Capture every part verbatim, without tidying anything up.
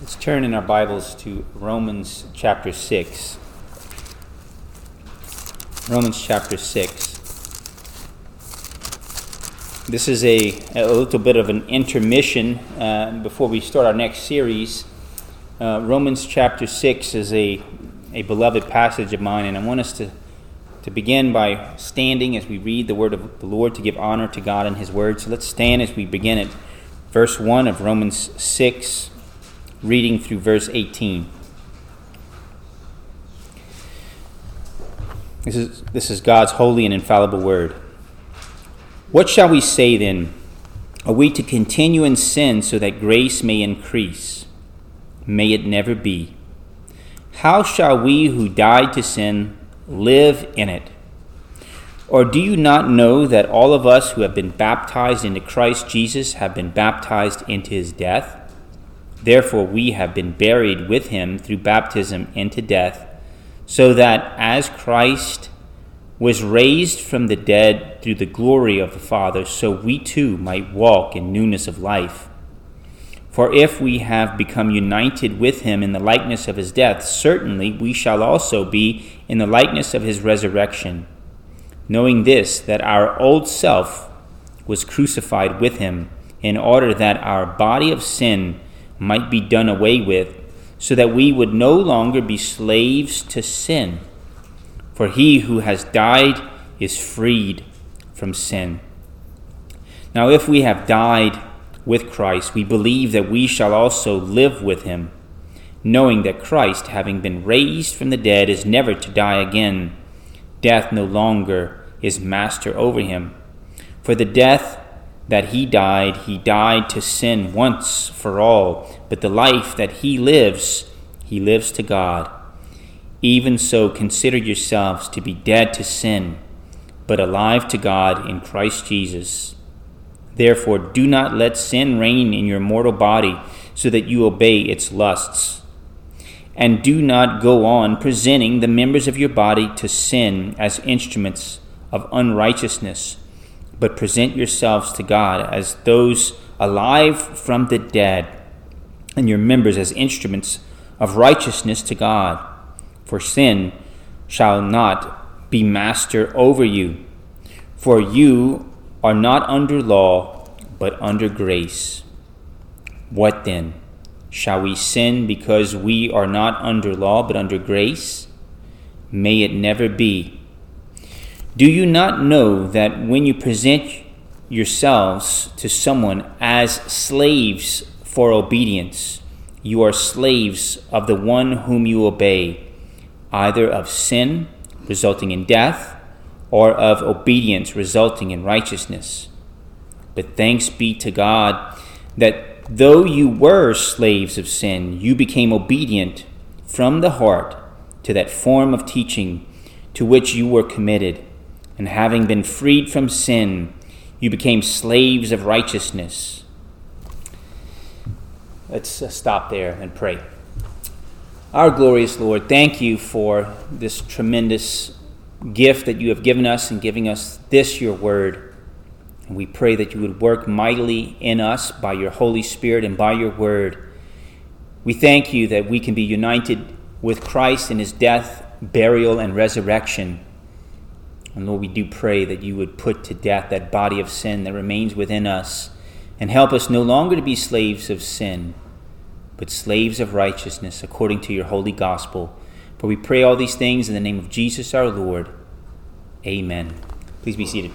Let's turn in our Bibles to Romans chapter six. Romans chapter six. This is a, a little bit of an intermission uh, before we start our next series. Uh, Romans chapter six is a, a beloved passage of mine, and I want us to, to begin by standing as we read the word of the Lord to give honor to God and His word. So let's stand as we begin at verse one of Romans six, reading through verse eighteen. This is, this is God's holy and infallible word. What shall we say then? Are we to continue in sin so that grace may increase? May it never be. How shall we who died to sin live in it? Or do you not know that all of us who have been baptized into Christ Jesus have been baptized into His death? Therefore we have been buried with Him through baptism into death, so that as Christ was raised from the dead through the glory of the Father, so we too might walk in newness of life. For if we have become united with Him in the likeness of His death, certainly we shall also be in the likeness of His resurrection, knowing this, that our old self was crucified with Him, in order that our body of sin might be done away with, so that we would no longer be slaves to sin. For he who has died is freed from sin. Now if we have died with Christ, we believe that we shall also live with Him, knowing that Christ, having been raised from the dead, is never to die again. Death no longer is master over Him. For the death that He died, He died to sin once for all, but the life that He lives, He lives to God. Even so, consider yourselves to be dead to sin, but alive to God in Christ Jesus. Therefore, do not let sin reign in your mortal body, so that you obey its lusts. And do not go on presenting the members of your body to sin as instruments of unrighteousness, but present yourselves to God as those alive from the dead, and your members as instruments of righteousness to God. For sin shall not be master over you, for you are not under law, but under grace. What then? Shall we sin because we are not under law, but under grace? May it never be. Do you not know that when you present yourselves to someone as slaves for obedience, you are slaves of the one whom you obey, either of sin, resulting in death, or of obedience, resulting in righteousness? But thanks be to God that though you were slaves of sin, you became obedient from the heart to that form of teaching to which you were committed. And having been freed from sin, you became slaves of righteousness. Let's uh, stop there and pray. Our glorious Lord, thank you for this tremendous gift that you have given us in giving us this, your word. And we pray that you would work mightily in us by your Holy Spirit and by your word. We thank you that we can be united with Christ in His death, burial, and resurrection. And Lord, we do pray that you would put to death that body of sin that remains within us, and help us no longer to be slaves of sin, but slaves of righteousness according to your holy gospel. For we pray all these things in the name of Jesus our Lord. Amen. Please be seated.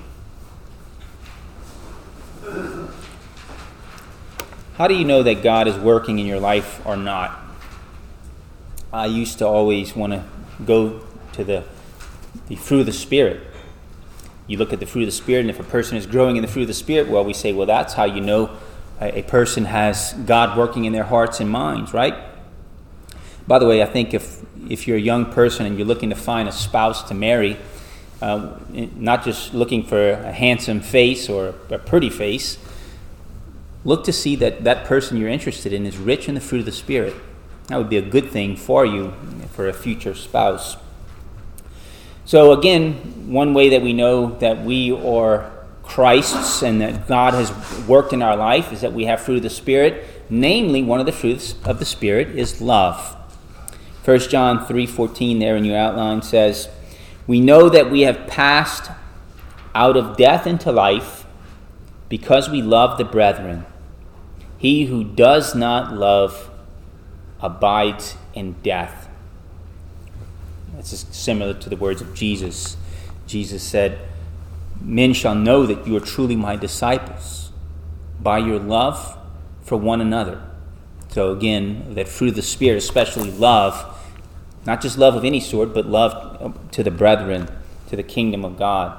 How do you know that God is working in your life or not? I used to always want to go to the, the fruit of the Spirit. You look at the fruit of the Spirit, and if a person is growing in the fruit of the Spirit, well, we say, well, that's how you know a, a person has God working in their hearts and minds, right? By the way, I think if if you're a young person and you're looking to find a spouse to marry, uh, not just looking for a handsome face or a pretty face, look to see that that person you're interested in is rich in the fruit of the Spirit. That would be a good thing for you, for a future spouse. So again, one way that we know that we are Christ's and that God has worked in our life is that we have fruit of the Spirit. Namely, one of the fruits of the Spirit is love. First John three fourteen there in your outline says, "We know that we have passed out of death into life because we love the brethren. He who does not love abides in death." This is similar to the words of Jesus. Jesus said, "Men shall know that you are truly my disciples by your love for one another." So again, that fruit of the Spirit, especially love, not just love of any sort, but love to the brethren, to the kingdom of God.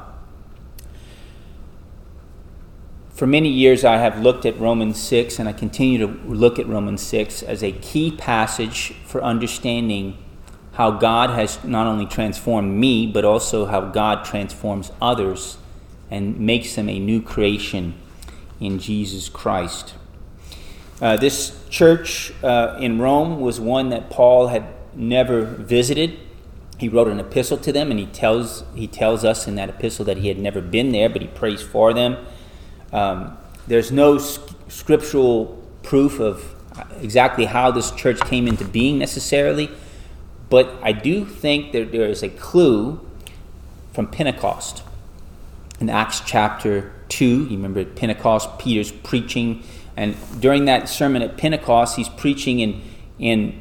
For many years I have looked at Romans six, and I continue to look at Romans six as a key passage for understanding how God has not only transformed me, but also how God transforms others and makes them a new creation in Jesus Christ. Uh, this church uh, in Rome was one that Paul had never visited. He wrote an epistle to them, and he tells he tells us in that epistle that he had never been there, but he prays for them. Um, there's no scriptural proof of exactly how this church came into being necessarily, but I do think that there is a clue from Pentecost. In Acts chapter two, you remember at Pentecost, Peter's preaching, and during that sermon at Pentecost, he's preaching in, in,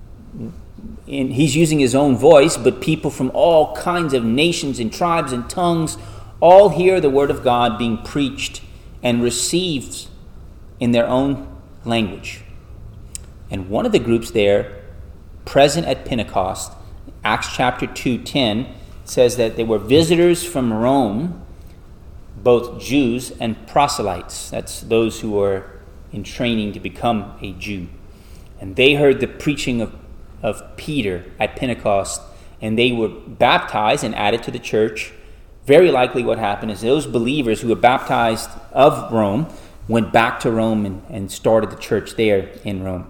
in he's using his own voice, but people from all kinds of nations and tribes and tongues all hear the word of God being preached and received in their own language. And one of the groups there, present at Pentecost, Acts chapter two, ten, says that they were visitors from Rome, both Jews and proselytes. That's those who were in training to become a Jew. And they heard the preaching of, of Peter at Pentecost, and they were baptized and added to the church. Very likely what happened is those believers who were baptized of Rome went back to Rome and, and started the church there in Rome.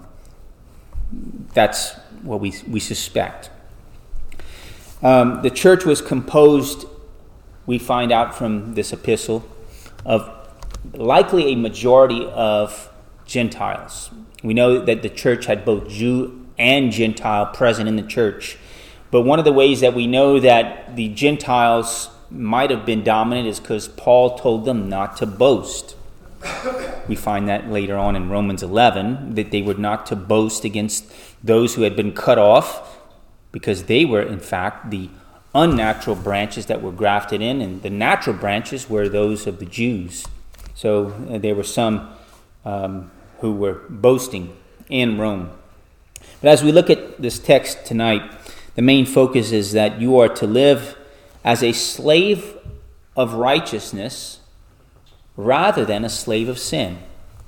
That's what we, we suspect. Um, the church was composed, we find out from this epistle, of likely a majority of Gentiles. We know that the church had both Jew and Gentile present in the church. But one of the ways that we know that the Gentiles might have been dominant is because Paul told them not to boast. We find that later on in Romans eleven, that they were not to boast against those who had been cut off, because they were, in fact, the unnatural branches that were grafted in, and the natural branches were those of the Jews. So uh, there were some um, who were boasting in Rome. But as we look at this text tonight, the main focus is that you are to live as a slave of righteousness rather than a slave of sin.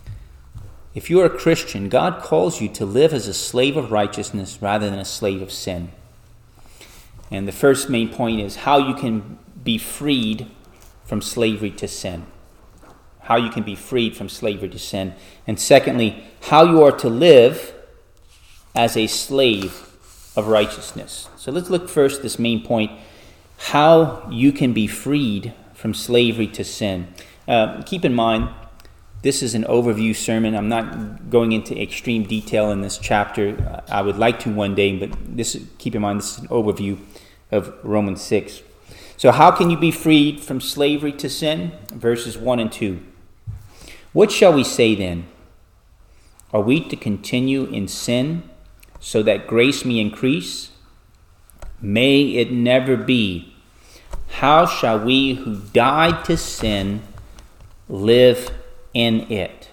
If you are a Christian, God calls you to live as a slave of righteousness rather than a slave of sin. And the first main point is how you can be freed from slavery to sin. How you can be freed from slavery to sin. And secondly, how you are to live as a slave of righteousness. So let's look first at this main point, how you can be freed from slavery to sin. Uh, keep in mind, this is an overview sermon. I'm not going into extreme detail in this chapter. I would like to one day, but this keep in mind, this is an overview of Romans six. So how can you be freed from slavery to sin? Verses one and two. What shall we say then? Are we to continue in sin so that grace may increase? May it never be. How shall we who died to sin live in it?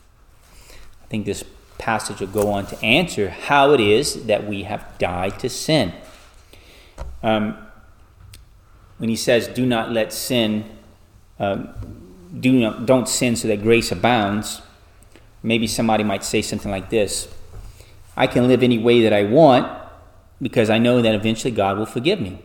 I think this passage will go on to answer how it is that we have died to sin. Um, when he says, do not let sin, um, do not, don't sin so that grace abounds, maybe somebody might say something like this: I can live any way that I want because I know that eventually God will forgive me.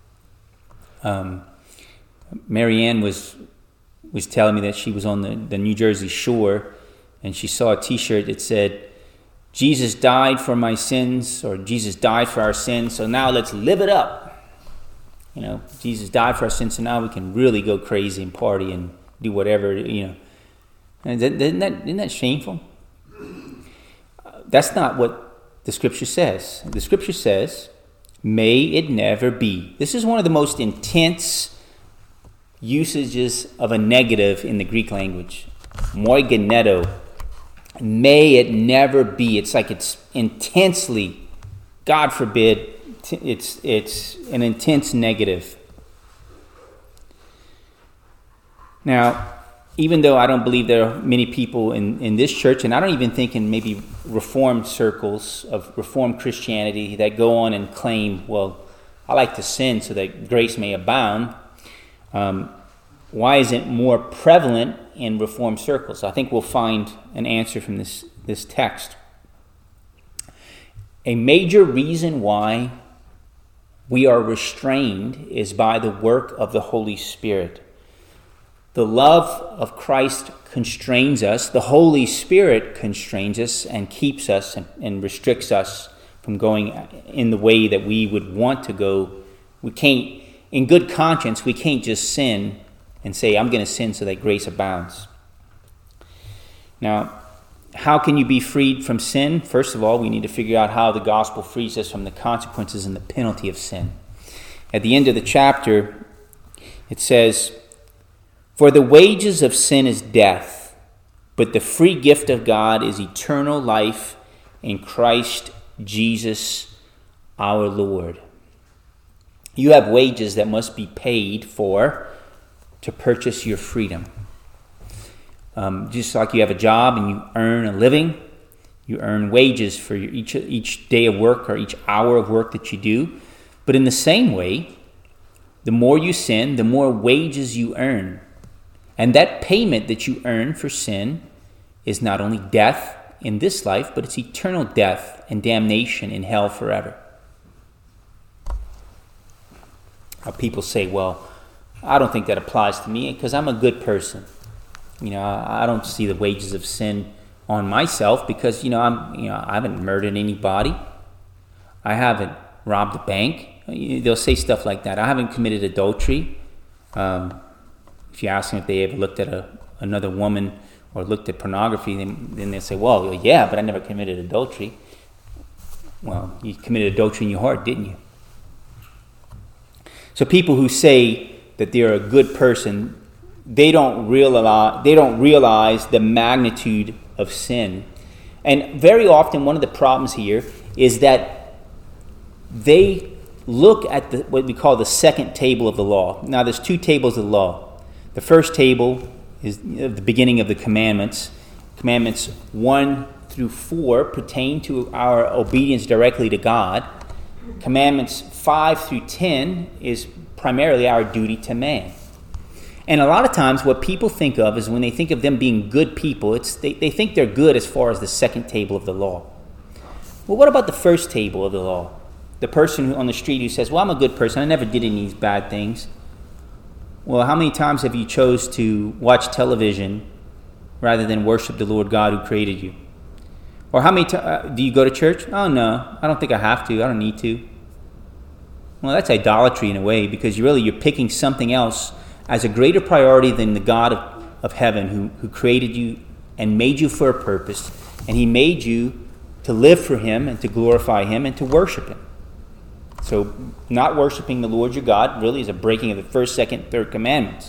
Um, Marianne was was telling me that she was on the, the New Jersey shore and she saw a t-shirt that said, Jesus died for my sins, or Jesus died for our sins, so now let's live it up. You know, Jesus died for our sins, so now we can really go crazy and party and do whatever, you know. And isn't that, isn't that shameful? That's not what the Scripture says. The Scripture says, may it never be. This is one of the most intense usages of a negative in the Greek language. Moi geneto. May it never be. It's like it's intensely, God forbid, it's it's an intense negative. Now, even though I don't believe there are many people in, in this church, and I don't even think in maybe Reformed circles of Reformed Christianity that go on and claim, well, I like to sin so that grace may abound. Um, why is it more prevalent in Reformed circles? I think we'll find an answer from this, this text. A major reason why we are restrained is by the work of the Holy Spirit. The love of Christ constrains us. The Holy Spirit constrains us and keeps us and, and restricts us from going in the way that we would want to go. We can't, in good conscience, we can't just sin and say, I'm going to sin so that grace abounds. Now, how can you be freed from sin? First of all, we need to figure out how the gospel frees us from the consequences and the penalty of sin. At the end of the chapter, it says, for the wages of sin is death, but the free gift of God is eternal life in Christ Jesus our Lord. You have wages that must be paid for to purchase your freedom. Um, just like you have a job and you earn a living, you earn wages for your, each, each day of work or each hour of work that you do. But in the same way, the more you sin, the more wages you earn. And that payment that you earn for sin is not only death in this life, but it's eternal death and damnation in hell forever. Now, people say, well, I don't think that applies to me because I'm a good person. You know, I don't see the wages of sin on myself because, you know, I'm, you know, I haven't murdered anybody. I haven't robbed a bank. They'll say stuff like that. I haven't committed adultery. Um, if you ask them if they ever looked at a, another woman or looked at pornography, then, then they'll say, well, yeah, but I never committed adultery. Well, you committed adultery in your heart, didn't you? So people who say that they're a good person, they don't realize they don't realize the magnitude of sin. And very often one of the problems here is that they look at the, what we call the second table of the law. Now there's two tables of the law. The first table is the beginning of the commandments. Commandments one through four pertain to our obedience directly to God. Commandments five through ten is primarily our duty to man. And a lot of times what people think of is when they think of them being good people, it's they, they think they're good as far as the second table of the law. Well, what about the first table of the law? The person on the street who says, well, I'm a good person, I never did any of these bad things. Well, how many times have you chose to watch television rather than worship the Lord God who created you? Or how many times, uh, do you go to church? Oh, no, I don't think I have to, I don't need to. Well, that's idolatry in a way, because you really, you're picking something else as a greater priority than the God of, of heaven who, who created you and made you for a purpose. And he made you to live for him and to glorify him and to worship him. So not worshiping the Lord your God really is a breaking of the first, second, third commandments.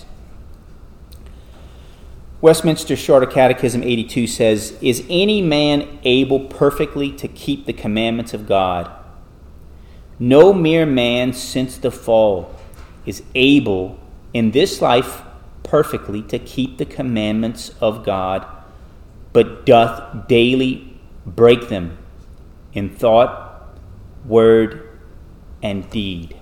Westminster Shorter Catechism eighty-two says, is any man able perfectly to keep the commandments of God? No mere man since the fall is able in this life perfectly to keep the commandments of God, but doth daily break them in thought, word, and deed.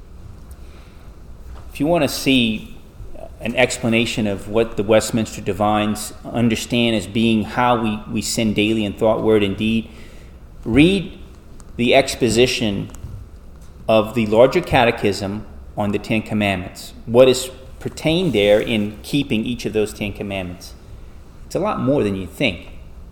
If you want to see an explanation of what the Westminster Divines understand as being how we, we sin daily in thought, word, and deed, read the exposition of the larger catechism on the Ten Commandments. What is pertained there in keeping each of those Ten Commandments? It's a lot more than you think.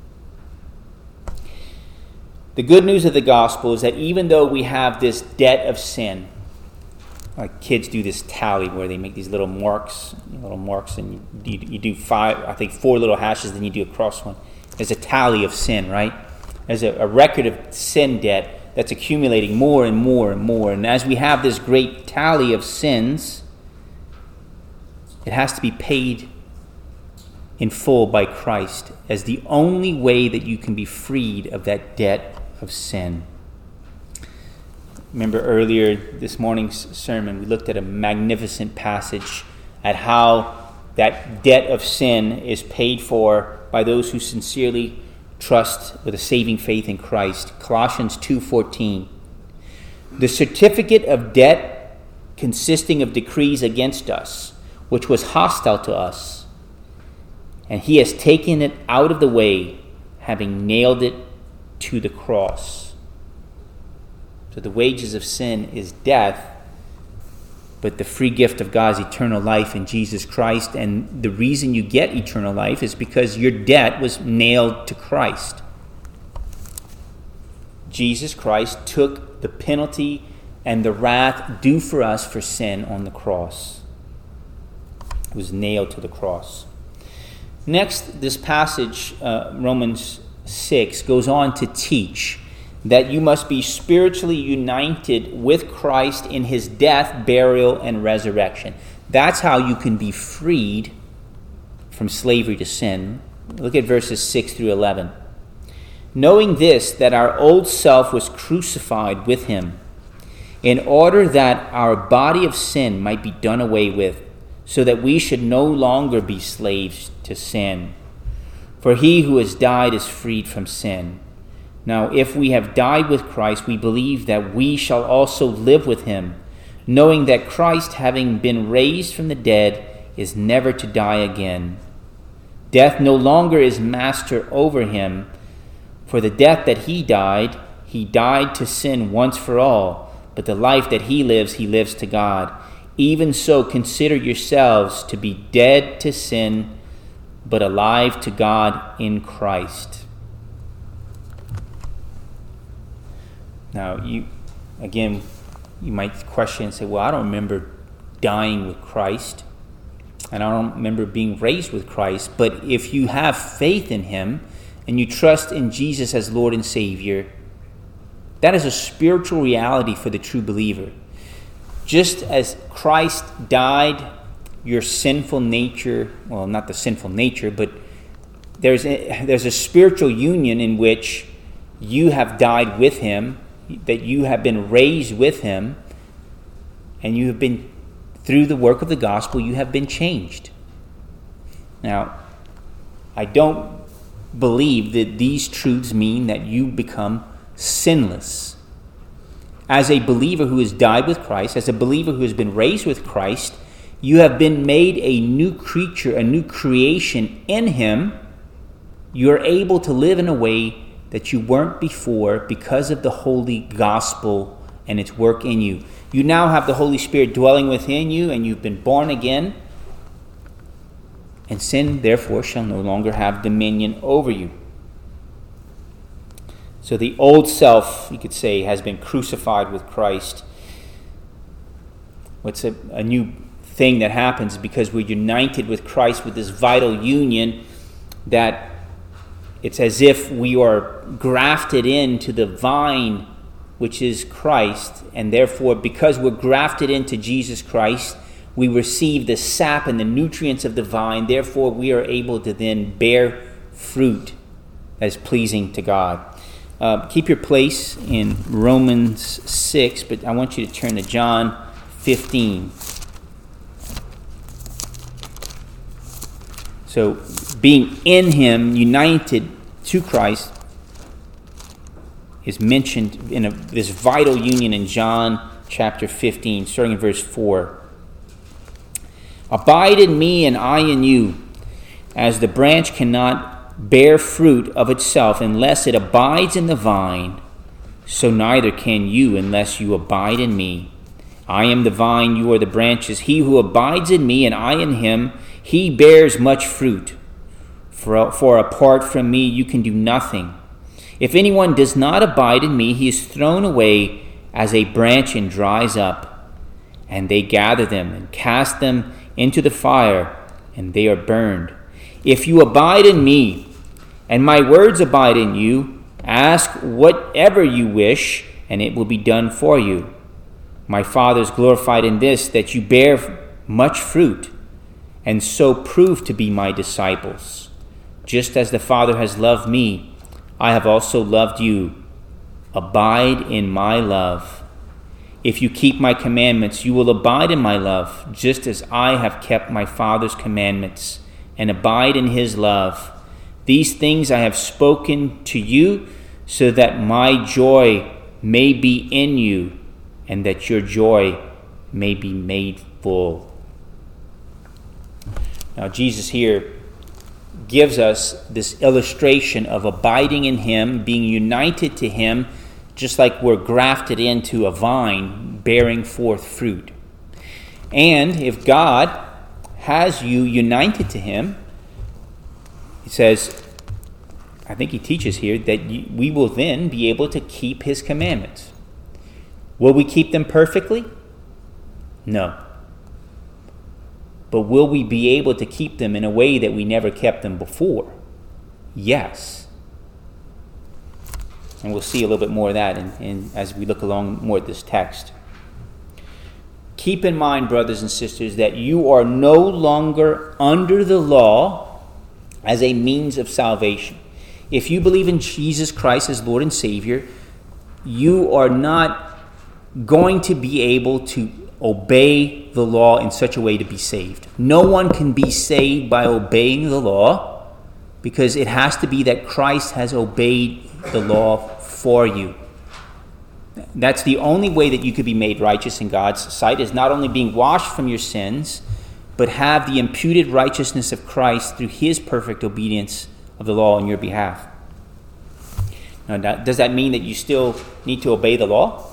The good news of the gospel is that even though we have this debt of sin, like kids do this tally where they make these little marks, little marks, and you, you do five, I think four little hashes, then you do a cross one. There's a tally of sin, right? as a, a record of sin debt that's accumulating more and more and more. And as we have this great tally of sins, it has to be paid in full by Christ as the only way that you can be freed of that debt of sin. Remember earlier this morning's sermon, we looked at a magnificent passage at how that debt of sin is paid for by those who sincerely trust with a saving faith in Christ. Colossians two fourteen. The certificate of debt consisting of decrees against us, which was hostile to us, and he has taken it out of the way, having nailed it to the cross. So the wages of sin is death, but the free gift of God is eternal life in Jesus Christ. And the reason you get eternal life is because your debt was nailed to Christ. Jesus Christ took the penalty and the wrath due for us for sin on the cross. It was nailed to the cross. Next, this passage, uh, Romans six, goes on to teach that you must be spiritually united with Christ in his death, burial, and resurrection. That's how you can be freed from slavery to sin. Look at verses six through eleven. Knowing this, that our old self was crucified with him, in order that our body of sin might be done away with, so that we should no longer be slaves to sin. For he who has died is freed from sin. Now, if we have died with Christ, we believe that we shall also live with him, knowing that Christ, having been raised from the dead, is never to die again. Death no longer is master over him, for the death that he died, he died to sin once for all, but the life that he lives, he lives to God. Even so, consider yourselves to be dead to sin, but alive to God in Christ. Now, you, again, you might question and say, well, I don't remember dying with Christ, and I don't remember being raised with Christ. But if you have faith in him, and you trust in Jesus as Lord and Savior, that is a spiritual reality for the true believer. Just as Christ died, your sinful nature, well, not the sinful nature, but there's a, there's a spiritual union in which you have died with him, that you have been raised with him, and you have been, through the work of the gospel, you have been changed. Now, I don't believe that these truths mean that you become sinless. As a believer who has died with Christ, as a believer who has been raised with Christ, you have been made a new creature, a new creation in him. You are able to live in a way that you weren't before because of the holy gospel and its work in you. You now have the Holy Spirit dwelling within you, and you've been born again. And sin, therefore, shall no longer have dominion over you. So the old self, you could say, has been crucified with Christ. What's a, a new thing that happens because we're united with Christ with this vital union, that it's as if we are grafted into the vine, which is Christ, and therefore, because we're grafted into Jesus Christ, we receive the sap and the nutrients of the vine. Therefore, we are able to then bear fruit as pleasing to God. Uh, keep your place in Romans six, but I want you to turn to John fifteen. So, being in him, united to Christ, is mentioned in a, this vital union in John chapter fifteen, starting in verse four. Abide in me and I in you, as the branch cannot bear fruit of itself unless it abides in the vine, so neither can you unless you abide in me. I am the vine, you are the branches. He who abides in me and I in him, he bears much fruit. For, for apart from me you can do nothing. If anyone does not abide in me, he is thrown away as a branch and dries up. And they gather them and cast them into the fire, and they are burned. If you abide in me, and my words abide in you, Ask whatever you wish, and it will be done for you. My Father is glorified in this, that you bear much fruit, and so prove to be my disciples. Just as the Father has loved me, I have also loved you. Abide in my love. If you keep my commandments, you will abide in my love, just as I have kept my Father's commandments and abide in his love. These things I have spoken to you, so that my joy may be in you, and that your joy may be made full. Now, Jesus here gives us this illustration of abiding in him, being united to him, just like we're grafted into a vine, bearing forth fruit. And if God has you united to him, he says, I think he teaches here, that we will then be able to keep his commandments. Will we keep them perfectly? No. But will we be able to keep them in a way that we never kept them before? Yes. And we'll see a little bit more of that in, in, as we look along more at this text. Keep in mind, brothers and sisters, that you are no longer under the law as a means of salvation. If you believe in Jesus Christ as Lord and Savior, you are not going to be able to obey the law in such a way to be saved. No one can be saved by obeying the law, because it has to be that Christ has obeyed the law for you. That's the only way that you could be made righteous in God's sight, is not only being washed from your sins, but have the imputed righteousness of Christ through his perfect obedience of the law on your behalf. Now, does that mean that you still need to obey the law?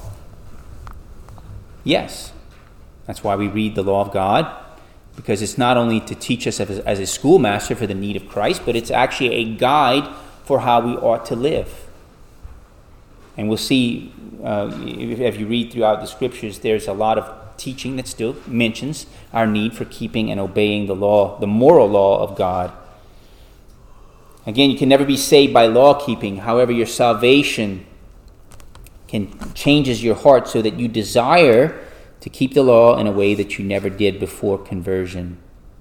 Yes. That's why we read the law of God, because it's not only to teach us as, as a schoolmaster for the need of Christ, but it's actually a guide for how we ought to live. And we'll see, uh, if, if you read throughout the scriptures, there's a lot of teaching that still mentions our need for keeping and obeying the law, the moral law of God. Again, you can never be saved by law keeping. However, your salvation can changes your heart so that you desire to keep the law in a way that you never did before conversion.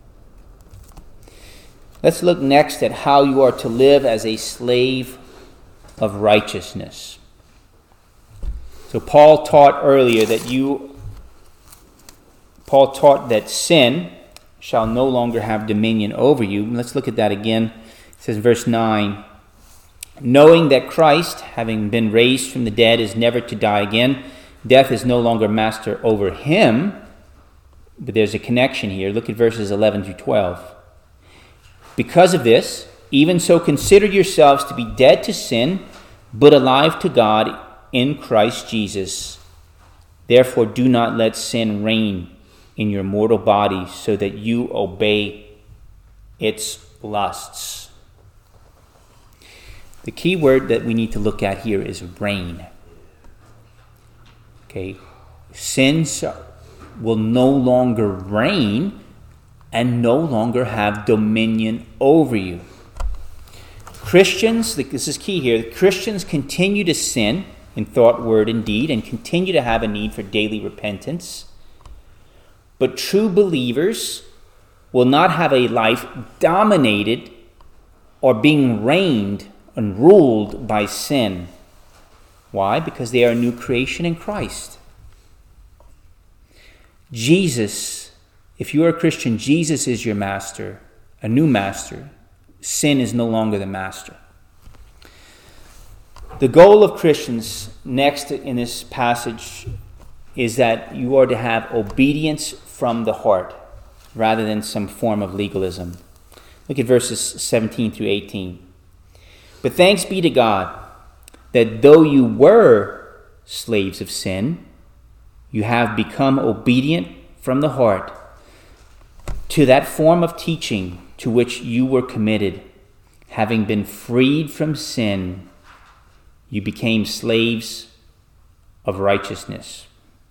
Let's look next at how you are to live as a slave of righteousness. So Paul taught earlier that you, Paul taught that sin shall no longer have dominion over you. Let's look at that again. It says in verse nine, knowing that Christ, having been raised from the dead, is never to die again, death is no longer master over him. But there's a connection here. Look at verses eleven through twelve. Because of this, even so consider yourselves to be dead to sin, but alive to God in Christ Jesus. Therefore do not let sin reign in your mortal body, so that you obey its lusts. The key word that we need to look at here is reign. Okay, sins will no longer reign and no longer have dominion over you. Christians, this is key here, Christians continue to sin in thought, word, and deed, and continue to have a need for daily repentance. But true believers will not have a life dominated or being reigned and ruled by sin. Why? Because they are a new creation in Christ. Jesus, if you are a Christian, Jesus is your master, a new master. Sin is no longer the master. The goal of Christians, next in this passage, is that you are to have obedience from the heart rather than some form of legalism. Look at verses seventeen through eighteen. But thanks be to God that though you were slaves of sin, you have become obedient from the heart to that form of teaching to which you were committed. Having been freed from sin, you became slaves of righteousness.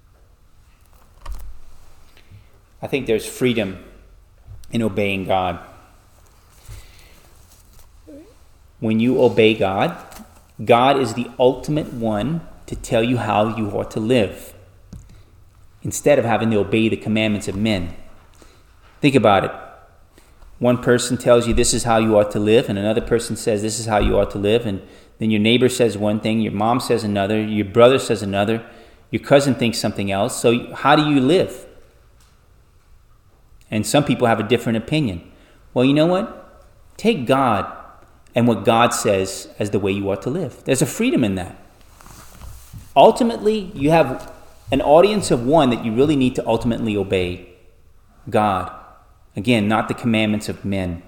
I think there's freedom in obeying God. When you obey God, God is the ultimate one to tell you how you ought to live, instead of having to obey the commandments of men. Think about it. One person tells you this is how you ought to live, and another person says this is how you ought to live, and then your neighbor says one thing, your mom says another, your brother says another, your cousin thinks something else. So how do you live? And some people have a different opinion. Well, you know what? Take God and what God says as the way you ought to live. There's a freedom in that. Ultimately, you have an audience of one that you really need to ultimately obey. God. Again, not the commandments of men.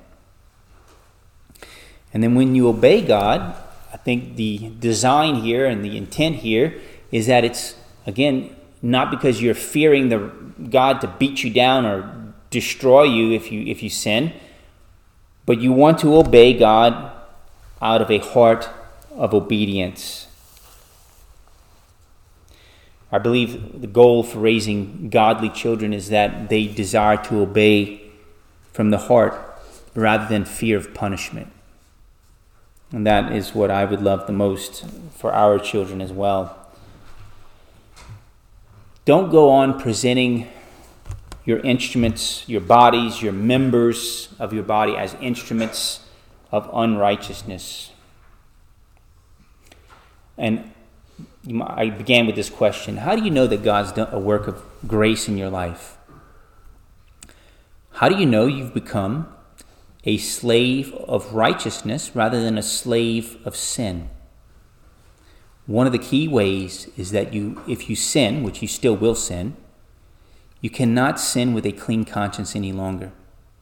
And then when you obey God, I think the design here and the intent here is that it's, again, not because you're fearing the God to beat you down or destroy you if you if you sin, but you want to obey God out of a heart of obedience. I believe the goal for raising godly children is that they desire to obey from the heart rather than fear of punishment. And that is what I would love the most for our children as well. Don't go on presenting your instruments, your bodies, your members of your body as instruments of unrighteousness. And I began with this question: how do you know that God's done a work of grace in your life? How do you know you've become a slave of righteousness rather than a slave of sin? One of the key ways is that you, if you sin, which you still will sin, you cannot sin with a clean conscience any longer.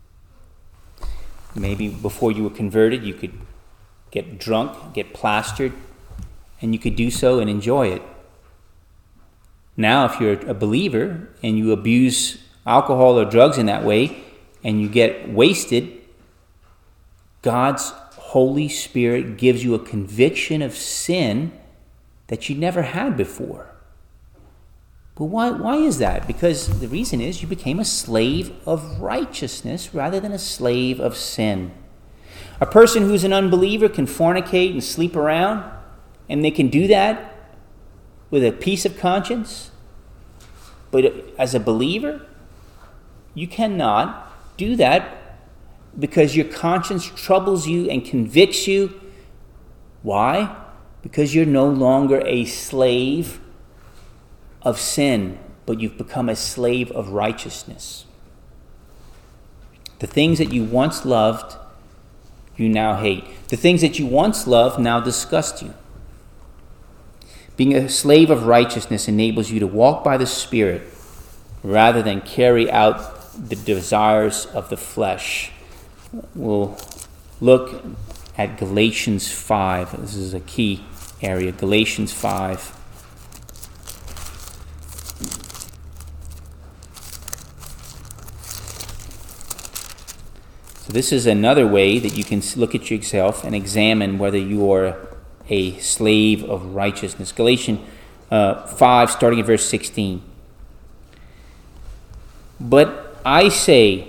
Maybe before you were converted, you could get drunk, get plastered, and you could do so and enjoy it. Now, if you're a believer and you abuse alcohol or drugs in that way, and you get wasted, God's Holy Spirit gives you a conviction of sin that you never had before. But why, why is that? Because the reason is you became a slave of righteousness rather than a slave of sin. A person who's an unbeliever can fornicate and sleep around, and they can do that with a peace of conscience. But as a believer, you cannot do that because your conscience troubles you and convicts you. Why? Because you're no longer a slave of sin, but you've become a slave of righteousness. The things that you once loved, you now hate. The things that you once loved now disgust you. Being a slave of righteousness enables you to walk by the Spirit rather than carry out the desires of the flesh. We'll look at Galatians five. This is a key area. Galatians five. So this is another way that you can look at yourself and examine whether you are a slave of righteousness. Galatians uh, five, starting at verse sixteen. But I say,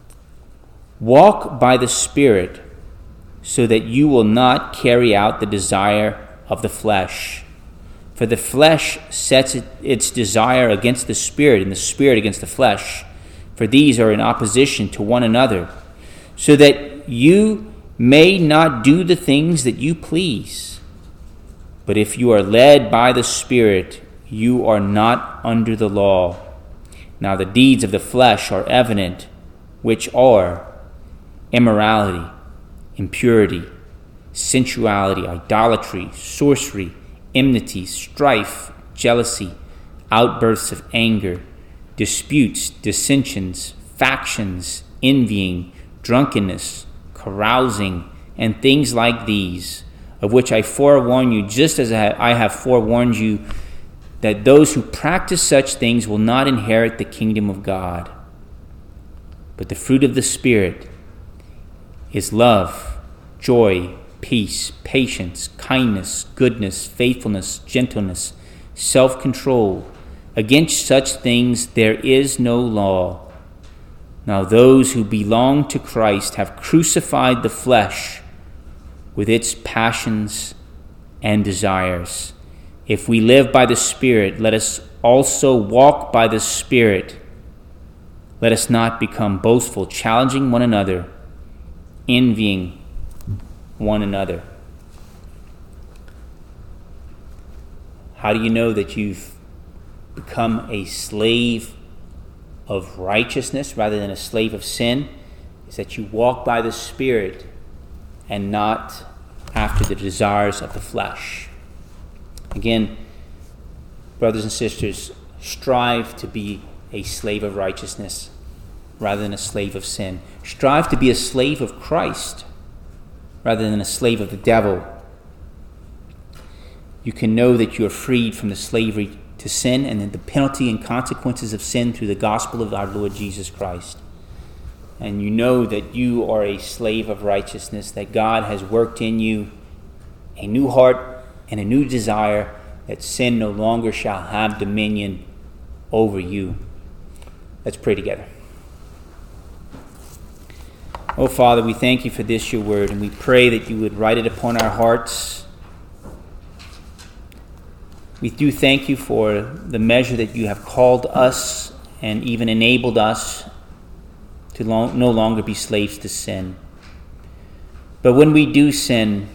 walk by the Spirit, so that you will not carry out the desire of the flesh. For the flesh sets it, its desire against the Spirit, and the Spirit against the flesh. For these are in opposition to one another, so that you may not do the things that you please. But if you are led by the Spirit, you are not under the law. Now the deeds of the flesh are evident, which are immorality, impurity, sensuality, idolatry, sorcery, enmity, strife, jealousy, outbursts of anger, disputes, dissensions, factions, envying, drunkenness, carousing, and things like these, of which I forewarn you, just as I have forewarned you, that those who practice such things will not inherit the kingdom of God. But the fruit of the Spirit is love, joy, peace, patience, kindness, goodness, faithfulness, gentleness, self-control. Against such things there is no law. Now those who belong to Christ have crucified the flesh with its passions and desires. If we live by the Spirit, let us also walk by the Spirit. Let us not become boastful, challenging one another, envying one another. How do you know that you've become a slave of righteousness rather than a slave of sin? Is that you walk by the Spirit and not after the desires of the flesh. Again, brothers and sisters, strive to be a slave of righteousness rather than a slave of sin. Strive to be a slave of Christ rather than a slave of the devil. You can know that you are freed from the slavery to sin and the penalty and consequences of sin through the gospel of our Lord Jesus Christ. And you know that you are a slave of righteousness, that God has worked in you a new heart and a new desire, that sin no longer shall have dominion over you. Let's pray together. Oh, Father, we thank you for this, your word, and we pray that you would write it upon our hearts. We do thank you for the measure that you have called us and even enabled us to long, no longer be slaves to sin. But when we do sin,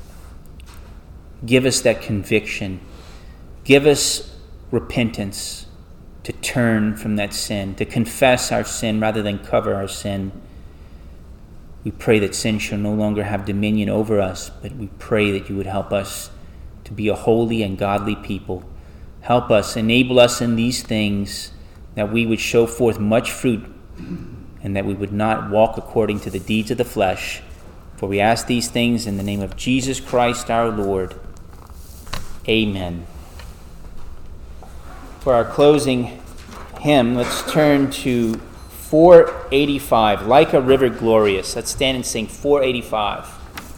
give us that conviction. Give us repentance to turn from that sin, to confess our sin rather than cover our sin. We pray that sin shall no longer have dominion over us, but we pray that you would help us to be a holy and godly people. Help us, enable us in these things, that we would show forth much fruit and that we would not walk according to the deeds of the flesh. For we ask these things in the name of Jesus Christ our Lord. Amen. For our closing hymn, let's turn to four eighty-five, Like a River Glorious. Let's stand and sing four eighty-five.